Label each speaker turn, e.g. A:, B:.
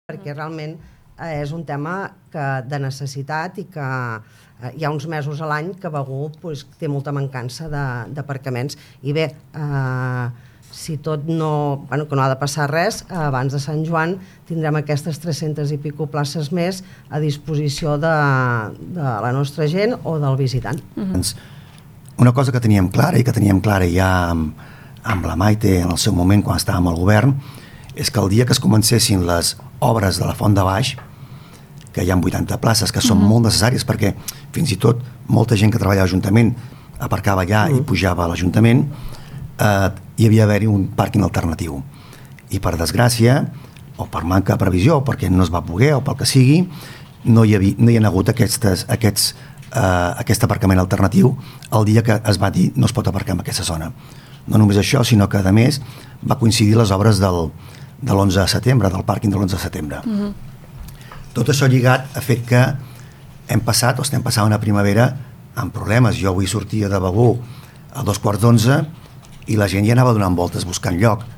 A: perquè realment és un tema de necessitat i que hi ha uns mesos a l'any que Begur té molta mancança d'aparcaments. I bé, si tot no, que no ha de passar res, abans de Sant Joan tindrem aquestes 300 i pico places més a disposició de la nostra gent o del visitant.
B: Una cosa que teníem clara ja amb la Maite en el seu moment quan estàvem al govern, és que el dia que es comencessin les obres de la Font de Baix, que hi ha 80 places, que són molt necessàries perquè fins i tot molta gent que treballa a l'Ajuntament aparcava allà i pujava a l'Ajuntament, hi havia d'haver-hi un pàrquing alternatiu. I per desgràcia, o per manca de previsió, o perquè no es va poder, o pel que sigui, no hi ha hagut aquest aparcament alternatiu el dia que es va dir no es pot aparcar en aquesta zona. No només això, sinó que a més va coincidir les obres de l'11 de setembre, del pàrquing de l'11 de setembre. Tot això lligat ha fet que hem passat o estem passant una primavera amb problemes. Jo avui sortia de Begur a 11:15 i la gent ja anava donant voltes buscant lloc.